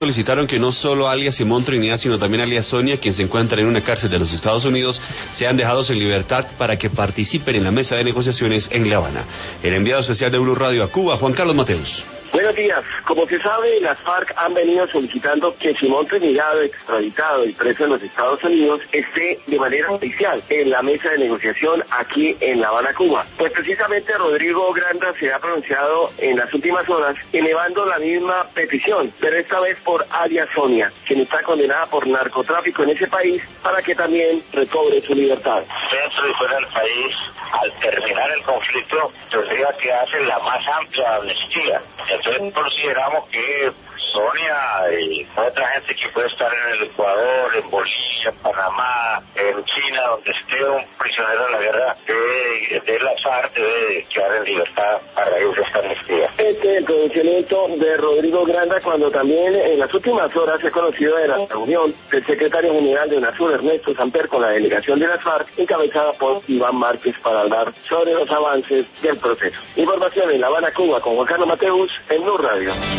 Solicitaron que no solo alias Simón Trinidad, sino también alias Sonia, quien se encuentra en una cárcel de los Estados Unidos, sean dejados en libertad para que participen en la mesa de negociaciones en La Habana. El enviado especial de Blue Radio a Cuba, Juan Carlos Mateus. Buenos días. Como se sabe, las FARC han venido solicitando que Simón Trinidad, extraditado y preso en los Estados Unidos, esté de manera oficial en la mesa de negociación aquí en La Habana, Cuba. Pues precisamente Rodrigo Granda se ha pronunciado en las últimas horas elevando la misma petición, pero esta vez por alias Sonia, quien está condenada por narcotráfico en ese país, para que también recobre su libertad. Dentro y fuera del país, al terminar el conflicto, tendría que hacer la más amplia amnistía. Entonces consideramos que Sonia y otra gente que puede estar en el Ecuador, en Bolivia, en Panamá, en China, donde esté un prisionero de la guerra de la FARC, debe quedar en libertad para ellos esta amnistía. Este es el pronunciamiento de Rodrigo Granda, cuando también en las últimas horas se ha conocido de la reunión del secretario general de UNASUR, Ernesto Samper, con la delegación de las FARC, encabezada por Iván Márquez, para hablar sobre los avances del proceso. Información en La Habana, Cuba, con Juan Carlos Mateus, en Blue Radio.